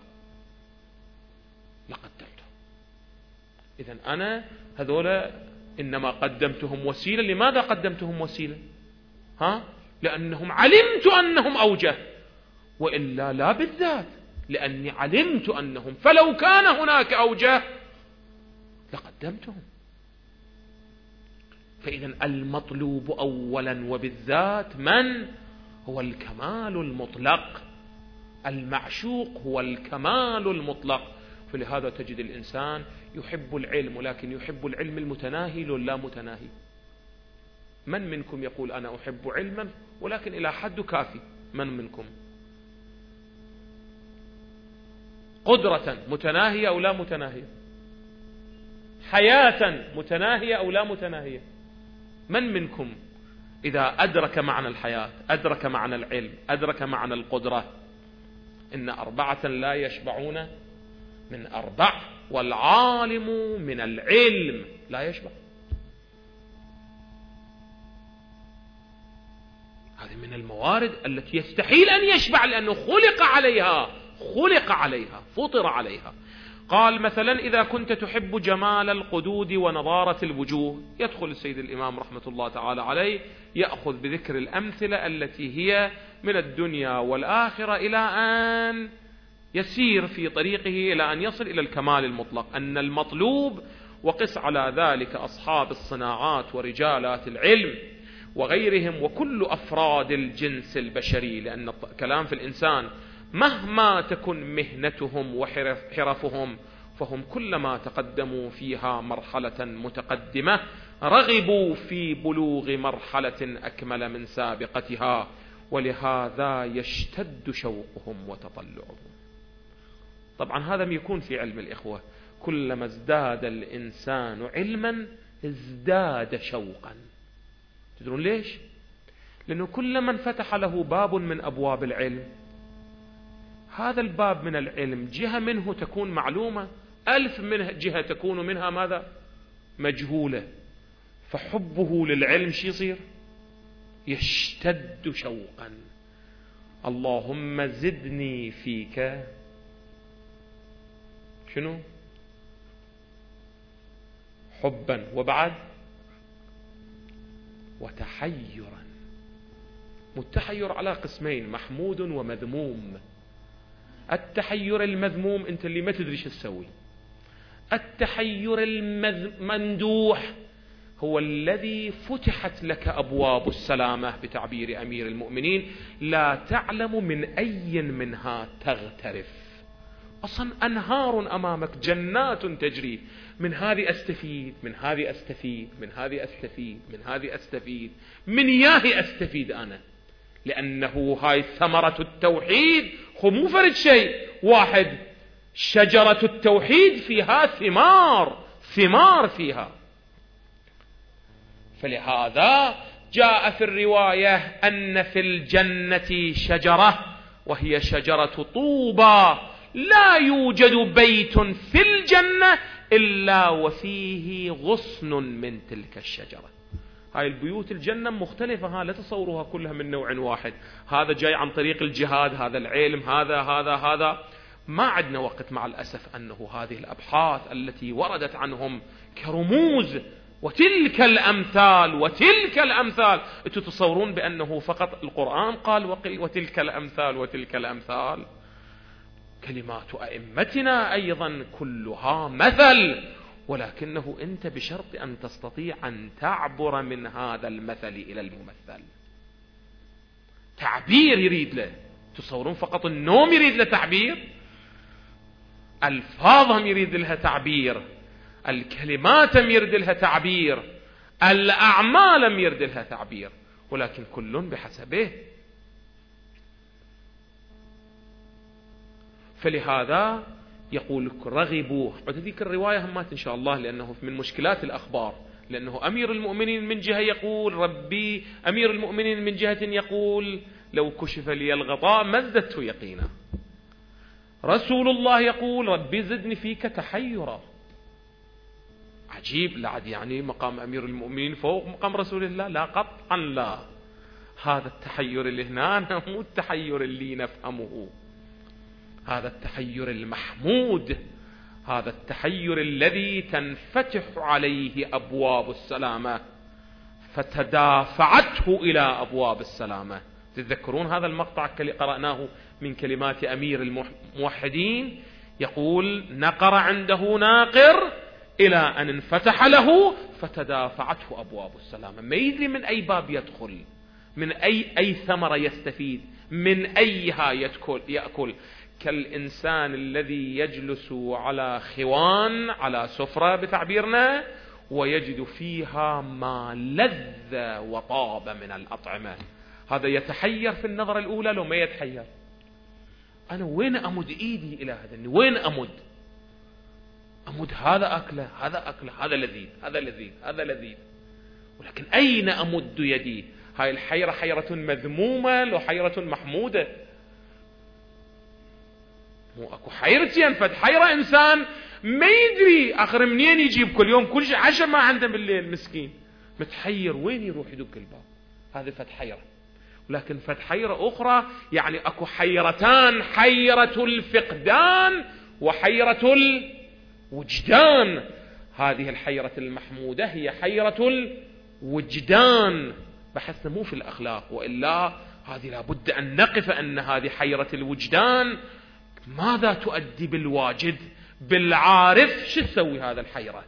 لقدمته. إذن أنا هذولا إنما قدمتهم وسيلة. لماذا قدمتهم وسيلة؟ ها؟ لأنهم علمت أنهم أوجه، وإلا لا بالذات، لأني علمت أنهم، فلو كان هناك أوجه لقدمتهم. فإذن المطلوب أولا وبالذات من؟ هو الكمال المطلق. المعشوق هو الكمال المطلق. فلهذا تجد الإنسان يحب العلم، ولكن يحب العلم المتناهي لا متناهي. من منكم يقول أنا أحب علما ولكن إلى حد كافي؟ من منكم؟ قدرة متناهية أو لا متناهية؟ حياة متناهية أو لا متناهية؟ من منكم إذا أدرك معنى الحياة، أدرك معنى العلم، أدرك معنى القدرة؟ إن أربعة لا يشبعون من أربع، والعالم من العلم لا يشبع. هذه من الموارد التي يستحيل أن يشبع، لأنه خلق عليها، خلق عليها، فطر عليها. قال مثلا: إذا كنت تحب جمال القدود ونضارة الوجوه، يدخل السيد الإمام رحمة الله تعالى عليه يأخذ بذكر الأمثلة التي هي من الدنيا والآخرة إلى أن يسير في طريقه إلى أن يصل إلى الكمال المطلق. أن المطلوب، وقس على ذلك أصحاب الصناعات ورجالات العلم وغيرهم وكل أفراد الجنس البشري، لأن كلام في الإنسان مهما تكن مهنتهم وحرفهم فهم كلما تقدموا فيها مرحلة متقدمة رغبوا في بلوغ مرحلة أكمل من سابقتها، ولهذا يشتد شوقهم وتطلعهم. طبعا هذا يكون في علم الإخوة، كلما ازداد الإنسان علما ازداد شوقا. تدرون ليش؟ لأنه كلما انفتح له باب من أبواب العلم، هذا الباب من العلم جهة منه تكون معلومة، ألف منها جهة تكون منها ماذا؟ مجهولة. فحبه للعلم شي يصير؟ يشتد شوقا. اللهم زدني فيك شنو؟ حبا، وبعد وتحيرا. والتحير على قسمين: محمود ومذموم. التحير المذموم انت اللي ما تدري شو تسوي. التحير الممدوح هو الذي فتحت لك أبواب السلامة بتعبير أمير المؤمنين، لا تعلم من أي منها تغترف. أصلا أنهار أمامك، جنات تجري، من هذه أستفيد، من هذه أستفيد، من هذه أستفيد، من هذه أستفيد، من ياهي أستفيد أنا، لأنه هاي ثمرة التوحيد. خو مو فرد شيء واحد، شجرة التوحيد فيها ثمار، ثمار فيها. فلهذا جاء في الرواية أن في الجنة شجرة وهي شجرة طوبى، لا يوجد بيت في الجنة إلا وفيه غصن من تلك الشجرة. هاي البيوت الجنة مختلفة، ها لا تصوروها كلها من نوع واحد، هذا جاي عن طريق الجهاد، هذا العلم، هذا هذا هذا. ما عندنا وقت مع الأسف أنه هذه الأبحاث التي وردت عنهم كرموز وتلك الأمثال وتلك الأمثال، أنتم تصورون بأنه فقط القرآن قال وتلك الأمثال وتلك الأمثال؟ كلمات أئمتنا أيضا كلها مثل، ولكنه أنت بشرط أن تستطيع أن تعبر من هذا المثل إلى الممثل. تعبير يريد له، تصورون فقط النوم يريد له تعبير، ألفاظهم يريد لها تعبير، الكلمات يريد لها تعبير، الأعمال يريد لها تعبير، ولكن كل بحسبه. فلهذا يقول رغبوا. وتذيك الرواية همات إن شاء الله، لأنه من مشكلات الأخبار، لأنه أمير المؤمنين من جهة يقول ربي، أمير المؤمنين من جهة يقول لو كشف لي الغطاء ما ازددت يقينا. رسول الله يقول ربي زدني فيك تحيرا. عجيب، لا عاد يعني مقام أمير المؤمنين فوق مقام رسول الله؟ لا قطعا لا. هذا التحير اللي هنا مو التحير اللي نفهمه، هذا التحير المحمود، هذا التحير الذي تنفتح عليه أبواب السلامة، فتدافعته إلى أبواب السلامة. تتذكرون هذا المقطع اللي قرأناه من كلمات أمير الموحدين؟ يقول نقر عنده ناقر إلى أن انفتح له فتدافعته أبواب السلامة. ما يدري من أي باب يدخل، من أي أي ثمرة يستفيد، من أيها يأكل, يأكل كالإنسان الذي يجلس على خوان، على سفرة بتعبيرنا، ويجد فيها ما لذ وطاب من الأطعمة. هذا يتحير في النظرة الأولى لو ما يتحير، أنا وين أمد إيدي إلى هذا؟ وين أمد؟ أمد هذا أكله، هذا أكله، هذا لذيذ، هذا لذيذ، هذا لذيذ، ولكن أين أمد يدي؟ هاي الحيرة حيرة مذمومة لو حيرة محمودة؟ مو أكو حيرتين، فد حيرة إنسان ما يدري آخر منين يجيب كل يوم كل شيء، عشاء ما عنده بالليل مسكين متحير وين يروح يدق الباب. هذه فد حيرة. ولكن فد حيرة أخرى يعني أكو حيرتان، حيرة الفقدان وحيرة الوجدان. هذه الحيرة المحمودة هي حيرة الوجدان، بحثنا مو في الأخلاق، وإلا هذه لابد أن نقف أن هذه حيرة الوجدان ماذا تؤدي بالواجد بالعارف، شو تسوي هذا الحيرة؟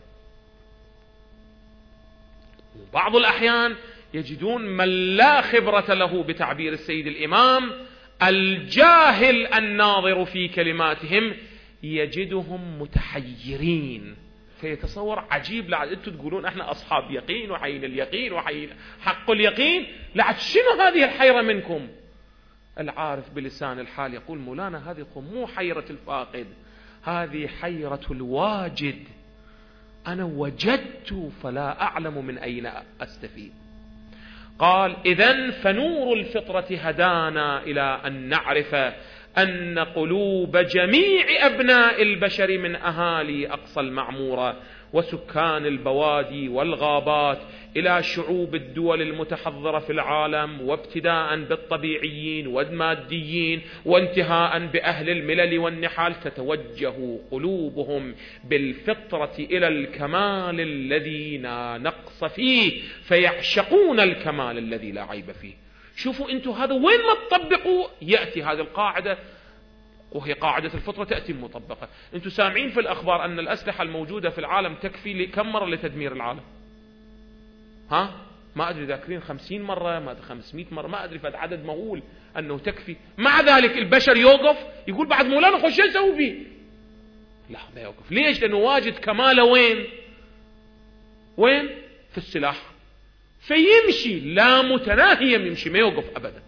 بعض الأحيان يجدون من لا خبرة له بتعبير السيد الإمام، الجاهل الناظر في كلماتهم يجدهم متحيرين، فيتصور عجيب، لعد أنتم تقولون احنا أصحاب يقين وحين اليقين وحين حق اليقين، لعد شنو هذه الحيرة منكم؟ العارف بلسان الحال يقول مولانا هذه مو حيرة الفاقد، هذه حيرة الواجد. أنا وجدت فلا أعلم من أين أستفيد. قال إذن فنور الفطرة هدانا إلى أن نعرف أن قلوب جميع أبناء البشر من أهالي أقصى المعمورة وسكان البوادي والغابات إلى شعوب الدول المتحضرة في العالم، وابتداء بالطبيعيين والماديين وانتهاء بأهل الملل والنحال، تتوجه قلوبهم بالفطرة إلى الكمال الذي لا نقص فيه، فيعشقون الكمال الذي لا عيب فيه. شوفوا أنتم هذا وين ما تطبقوا يأتي هذه القاعدة، وهي قاعدة الفطرة تأتي مطبقة. أنتم سامعين في الأخبار أن الأسلحة الموجودة في العالم تكفي لكم مرة لتدمير العالم؟ ها ما أدري ذاكرين خمسين مرة ما أدري خمسمائة مرة ما أدري فد عدد مهول أنه تكفي. مع ذلك البشر يوقف يقول بعد مولانا خوش شو يسوي به؟ لا ما يوقف. ليش؟ لأنه واجد كماله وين؟ وين؟ في السلاح. فيمشي لا متناهيا يمشي ما يوقف أبدا.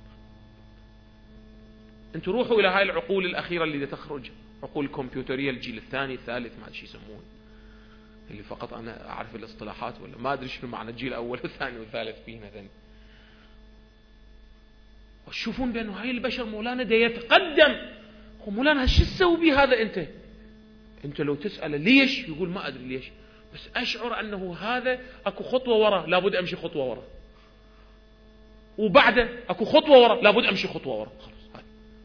أنتوا روحوا إلى هاي العقول الأخيرة اللي تخرج، عقول الكمبيوترية الجيل الثاني الثالث ما أدري شو يسمون، اللي فقط أنا أعرف الاصطلاحات ولا ما أدري شنو معنى الجيل الأول والثاني والثالث فينا ذن. وتشوفون بأنه هاي البشر مولانا دا يتقدم. هو مولانا هالشي تسوي بيه هذا أنت؟ أنت لو تسأله ليش يقول ما أدري ليش، بس أشعر أنه هذا أكو خطوة ورا لابد أمشي خطوة ورا، وبعده أكو خطوة ورا لابد أمشي خطوة ورا. خلاص هاي.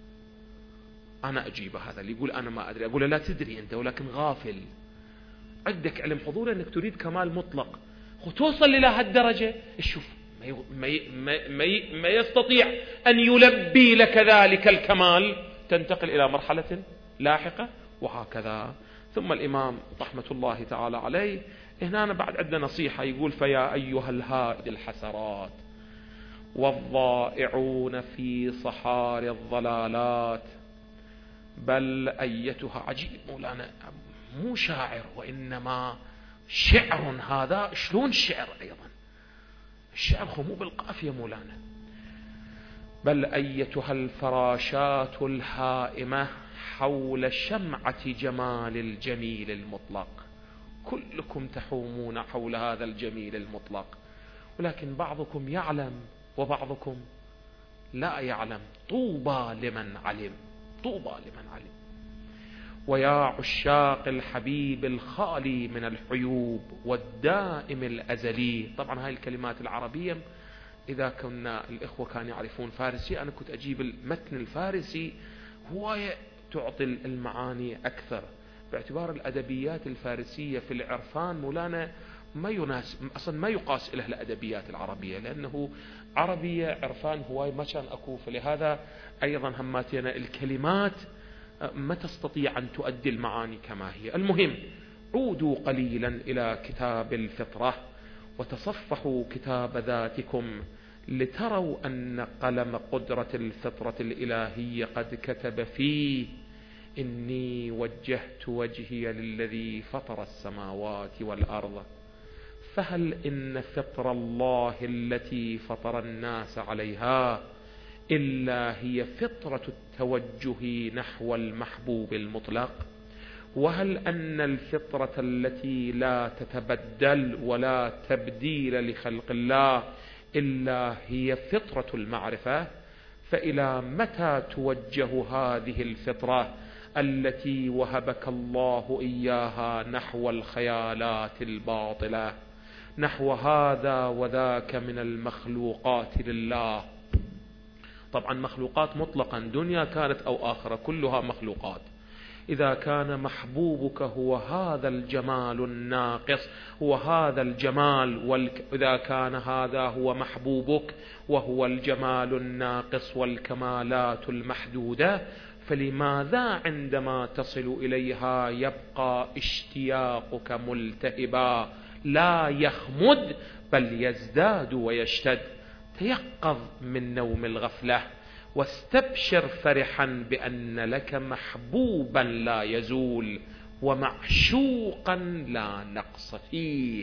أنا أجيبه هذا اللي يقول أنا ما أدري، أقول له لا تدري أنت ولكن غافل، عندك علم حضور أنك تريد كمال مطلق. توصل إلى هالدرجة شوف ما, ما, ما, ما يستطيع أن يلبي لك ذلك الكمال، تنتقل إلى مرحلة لاحقة وهكذا. ثم الإمام رحمة الله تعالى عليه هنا أنا بعد عندنا نصيحة يقول فيا أيها الهائد الحسرات والضائعون في صحاري الضلالات بل أيتها. عجيب مولانا مو شاعر وإنما شعر. هذا شلون شعر أيضا؟ الشعر هو مو بالقافية مولانا. بل أيتها الفراشات الهائمة حول شمعة جمال الجميل المطلق. كلكم تحومون حول هذا الجميل المطلق، ولكن بعضكم يعلم وبعضكم لا يعلم. طوبى لمن علم، طوبى لمن علم. ويا عشاق الحبيب الخالي من الحيوب والدائم الأزلي. طبعا هاي الكلمات العربية إذا كنا الإخوة كانوا يعرفون فارسي أنا كنت أجيب المتن الفارسي هواية تعطي المعاني أكثر، باعتبار الأدبيات الفارسية في العرفان مولانا ما يناسب أصلا ما يقاس إلى الأدبيات العربية، لأنه عربية عرفان هواي ما كان أكو. فلهذا أيضا هماتنا الكلمات ما تستطيع أن تؤدي المعاني كما هي. المهم عودوا قليلا إلى كتاب الفطرة وتصفحوا كتاب ذاتكم لتروا أن قلم قدرة الفطرة الإلهية قد كتب فيه إني وجهت وجهي للذي فطر السماوات والأرض فهل إن فطر الله التي فطر الناس عليها إلا هي فطرة التوجه نحو المحبوب المطلق؟ وهل أن الفطرة التي لا تتبدل ولا تبديل لخلق الله إلا هي فطرة المعرفة؟ فإلى متى توجه هذه الفطرة التي وهبك الله إياها نحو الخيالات الباطلة، نحو هذا وذاك من المخلوقات لله؟ طبعا مخلوقات مطلقا دنيا كانت أو آخرة كلها مخلوقات. إذا كان محبوبك هو هذا الجمال الناقص هو هذا الجمال والك... إذا كان هذا هو محبوبك وهو الجمال الناقص والكمالات المحدودة، فلماذا عندما تصل إليها يبقى اشتياقك ملتهبا لا يخمد بل يزداد ويشتد؟ تيقظ من نوم الغفلة واستبشر فرحا بأن لك محبوبا لا يزول ومعشوقا لا نقص فيه.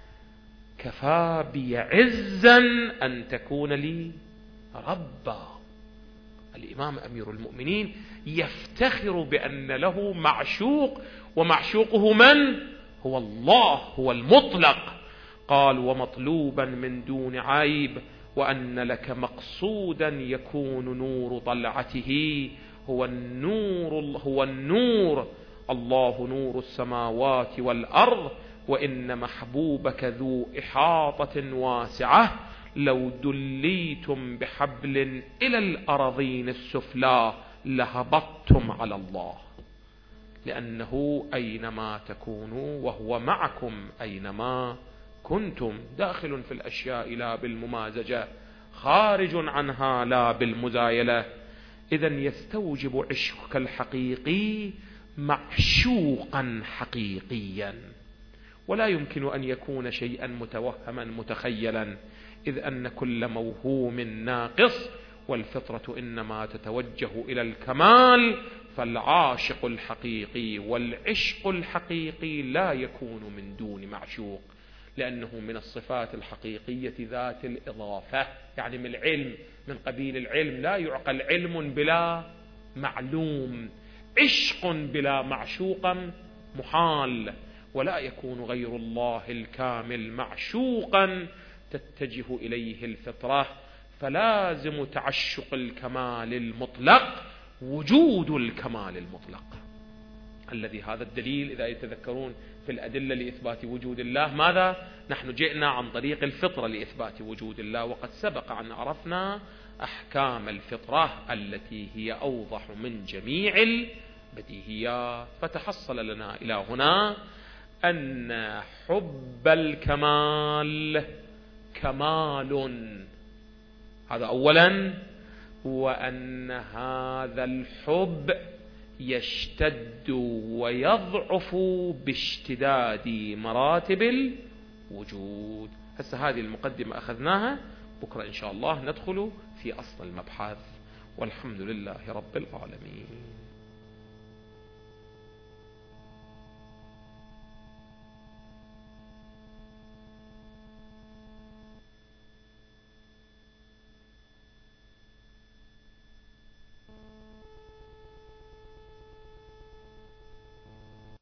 كفى بي عزا أن تكون لي ربا. الإمام أمير المؤمنين يفتخر بأن له معشوق، ومعشوقه من؟ هو الله، هو المطلق. قال ومطلوبا من دون عيب، وأن لك مقصودا يكون نور طلعته هو النور هو النور الله نور السماوات والأرض، وإن محبوبك ذو إحاطة واسعة لو دليتم بحبل إلى الأراضين السفلى لهبطتم على الله، لأنه أينما تكونوا وهو معكم أينما كنتم، داخل في الأشياء لا بالممازجة، خارج عنها لا بالمزايلة. إذن يستوجب عشقك الحقيقي معشوقا حقيقيا، ولا يمكن أن يكون شيئا متوهما متخيلا، إذ أن كل موهوم ناقص، والفطرة إنما تتوجه إلى الكمال. فالعاشق الحقيقي والعشق الحقيقي لا يكون من دون معشوق، لأنه من الصفات الحقيقية ذات الإضافة، يعني من العلم، من قبيل العلم. لا يعقل علم بلا معلوم، عشق بلا معشوق محال، ولا يكون غير الله الكامل معشوقا تتجه إليه الفطرة. فلازم تعشق الكمال المطلق وجود الكمال المطلق، الذي هذا الدليل إذا يتذكرون في الأدلة لإثبات وجود الله ماذا؟ نحن جئنا عن طريق الفطرة لإثبات وجود الله، وقد سبق أن عرفنا أحكام الفطرة التي هي أوضح من جميع البديهيات. فتحصل لنا إلى هنا أن حب الكمال كمال، هذا أولا، وأن هذا الحب يشتد ويضعف باشتداد مراتب الوجود. هسه هذه المقدمة أخذناها، بكرة إن شاء الله ندخل في أصل المبحث، والحمد لله رب العالمين.